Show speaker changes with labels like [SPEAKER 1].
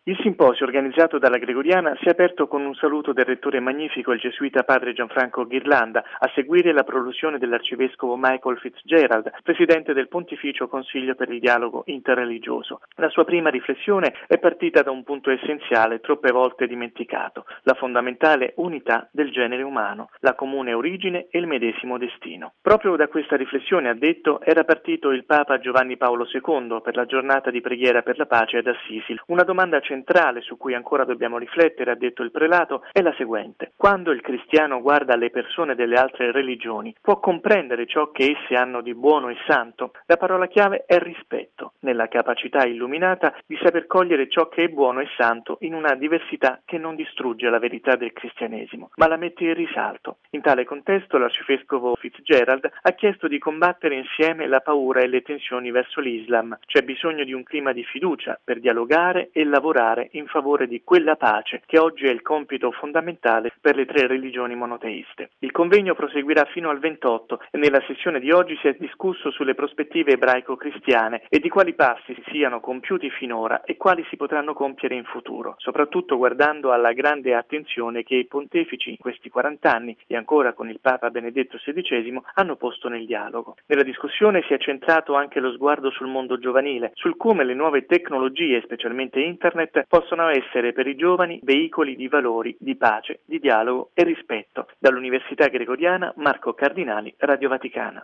[SPEAKER 1] Il simposio organizzato dalla Gregoriana si è aperto con un saluto del rettore magnifico, il gesuita padre Gianfranco Ghirlanda, a seguire la prolusione dell'arcivescovo Michael Fitzgerald, presidente del Pontificio Consiglio per il Dialogo Interreligioso. La sua prima riflessione è partita da un punto essenziale, troppe volte dimenticato: la fondamentale unità del genere umano, la comune origine e il medesimo destino. Proprio da questa riflessione, ha detto, era partito il Papa Giovanni Paolo II per la giornata di preghiera per la pace ad Assisi. Una domanda centrale su cui ancora dobbiamo riflettere, ha detto il prelato, è la seguente: quando il cristiano guarda le persone delle altre religioni, può comprendere ciò che esse hanno di buono e santo? La parola chiave è rispetto, nella capacità illuminata di saper cogliere ciò che è buono e santo in una diversità che non distrugge la verità del cristianesimo, ma la mette in risalto. In tale contesto l'arcivescovo Fitzgerald ha chiesto di combattere insieme la paura e le tensioni verso l'Islam. C'è bisogno di un clima di fiducia per dialogare e lavorare in favore di quella pace che oggi è il compito fondamentale per le tre religioni monoteiste. Il convegno proseguirà fino al 28 e nella sessione di oggi si è discusso sulle prospettive ebraico-cristiane e di quali passi si siano compiuti finora e quali si potranno compiere in futuro, soprattutto guardando alla grande attenzione che i pontefici in questi 40 anni e ancora con il Papa Benedetto XVI hanno posto nel dialogo. Nella discussione si è centrato anche lo sguardo sul mondo giovanile, sul come le nuove tecnologie, specialmente internet, possono essere per i giovani veicoli di valori, di pace, di dialogo e rispetto. Dall'Università Gregoriana, Marco Cardinali, Radio Vaticana.